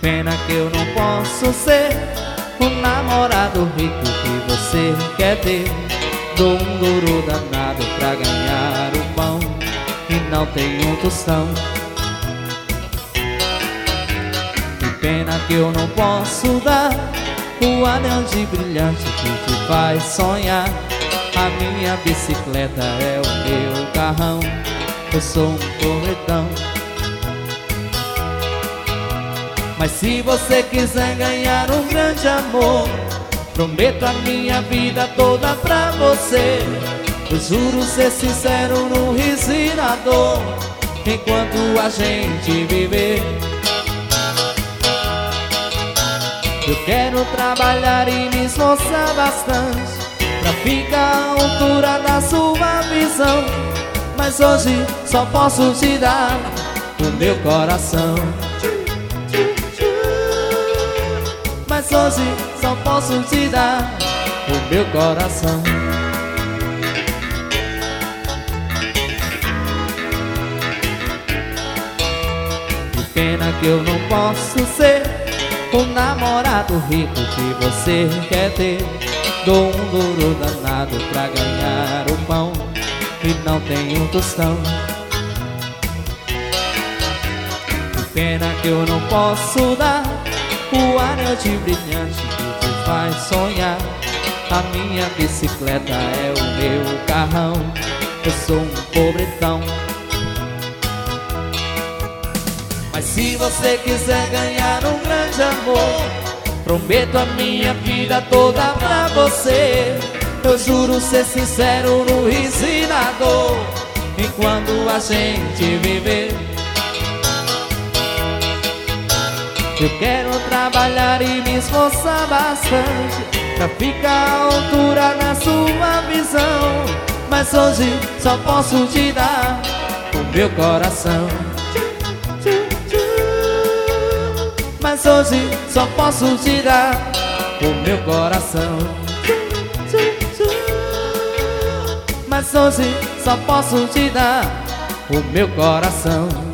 Pena que eu não posso ser o namorado rico que você quer ter. Dou um duro danado pra ganhar o pão e não tenho um tostão. Que pena que eu não posso dar o anel de brilhante que te faz sonhar. A minha bicicleta é o meu carrão, eu sou um pobretão. Mas se você quiser ganhar um grande amor, prometo a minha vida toda pra você. Eu juro ser sincero no riso e na dor, enquanto a gente viver. Eu quero trabalhar e me esforçar bastante pra ficar à altura da sua visão. Mas hoje só posso te dar o meu coração. Mas hoje só posso te dar o meu coração. Que pena que eu não posso ser o namorado rico que você quer ter. Dou um duro danado pra ganhar o pão e não tenho um tostão. Que pena que eu não posso dar o anel de brilhante que te faz sonhar. A minha bicicleta é o meu carrão, eu sou um pobretão. Mas se você quiser ganhar um grande amor, prometo a minha vida toda pra você. Eu juro ser sincero no riso e na dor, enquanto a gente viver. Eu quero trabalhar e me esforçar bastante pra ficar à altura da sua visão. Mas hoje só posso te dar o meu coração. Mas hoje só posso te dar o meu coração. Mas hoje só posso te dar o meu coração.